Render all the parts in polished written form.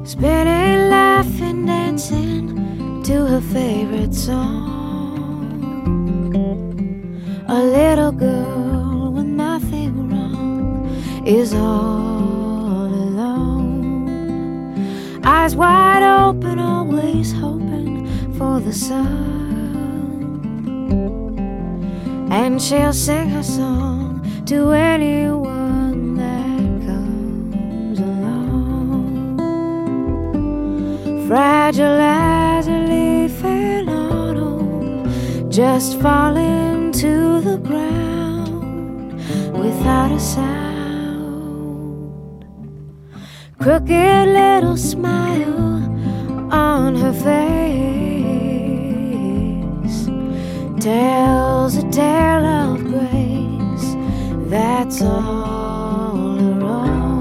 spinning, laughing, dancing to her favorite song. A little girl with nothing wrong is all alone, eyes wide open, always hoping for the sun. And she'll sing her song to anyone that comes along. Fragile as a leaf in autumn, just falling to the ground without a sound. Crooked little smile on her face tells a tale of grace, that's all her own.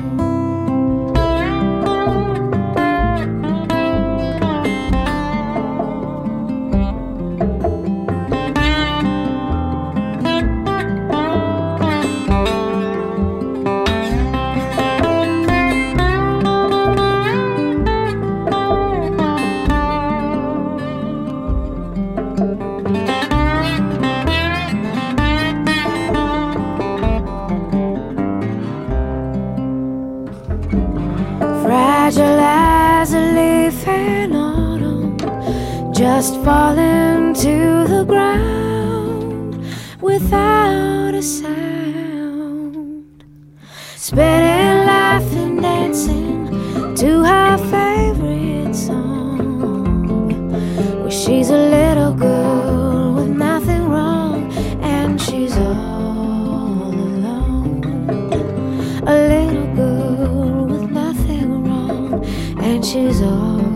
Fragile as a leaf in autumn, just falling to the ground without a sound. Spinning, laughing, dancing to her favorite song. Well, she's a little girl with nothing wrong, and she's all alone. A little girl with nothing wrong, and she's all